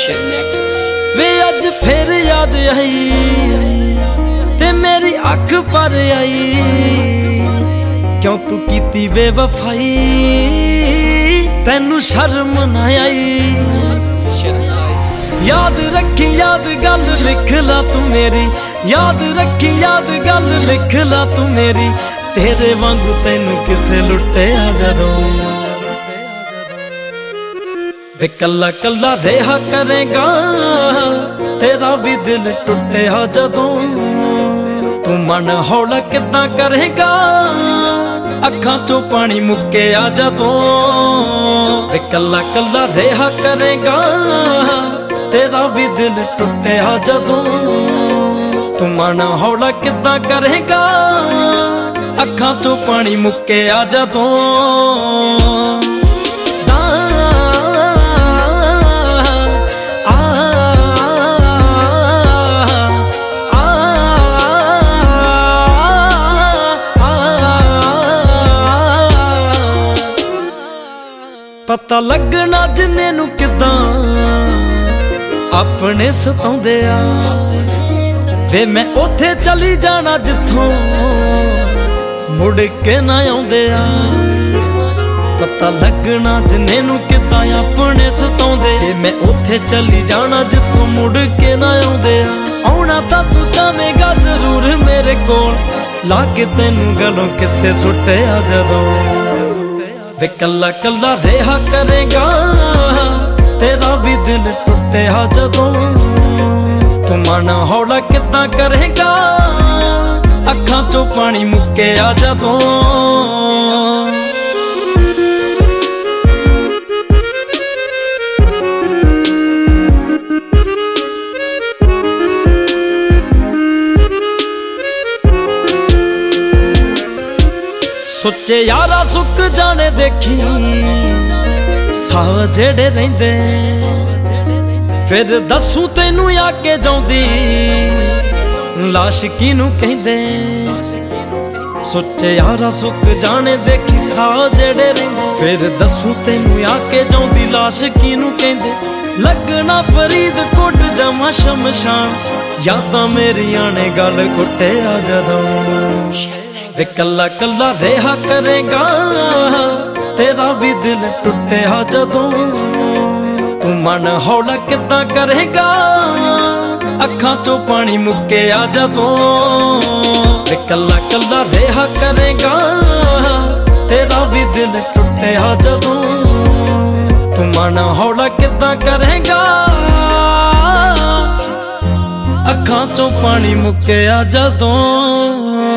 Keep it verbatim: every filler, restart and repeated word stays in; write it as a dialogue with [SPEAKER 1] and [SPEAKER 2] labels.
[SPEAKER 1] वे अज फिर याद आई ते मेरी अख पर आई, क्यों तू कीती बेवफाई, तैनू शर्म ना आई। याद रखी याद गल लिख ला तू मेरी, याद रखी याद गल लिख ला तू मेरी, तेरे वांगू तैनू किसे लुटिया जदों। वे कला कला रेहा करेगा तेरा भी दिल टुटिया जदों, तू मन हौला किदां करेगा अखां चों पानी मुक्किया जदों। वे कला कला रेहा करेगा तेरा भी दिल टुटिया जदों, तू मन हौला किदां करेगा अखां चों पानी मुक्किया जदों। पता लगना जिन्ने नू किदां अपने सताउंदे आ, वे मैं उथे चली जाना जिथों मुड़ के ना आउंदे आ। पता लगना जिन्ने नू किदां अपने सताउंदे, वे मैं उथे चली जाना जिथों मुड़ के ना आउंदे आ। आउणा तां तू चाहेगा जरूर मेरे कोल, लाके तैनू गलों किसे सुटिया जदों। वे कला कला रेहा करेगा तेरा भी दिल टुटिया जदों, तू मन हौला किदां करेगा अखां चों पानी मुक्किया जदों। सोचे यारा सुक जाने देखी साह जेड़े रहिंदे, फिर दसू तैनू आके जाउंदी लाश किनू कहिंदे। सोचे यारा सुक जाने देखी साह जेड़े रहिंदे, फिर दसू तैनू आके जाउंदी लाश किनू कहिंदे। लगना फरीदकोट जमा शमशान, यादां मेरियां ने गल घुटिया जदों। वे कला कला रेहा करेगा तेरा भी दिल टुटिया जदों, तू मन हौला किदां करेगा अखां चों पानी मुक्किया जदों। वे कला कला रेहा करेगा तेरा भी दिल टुटिया जदों, तू मन हौला किदां करेगा अखां चों पानी मुक्किया जदों।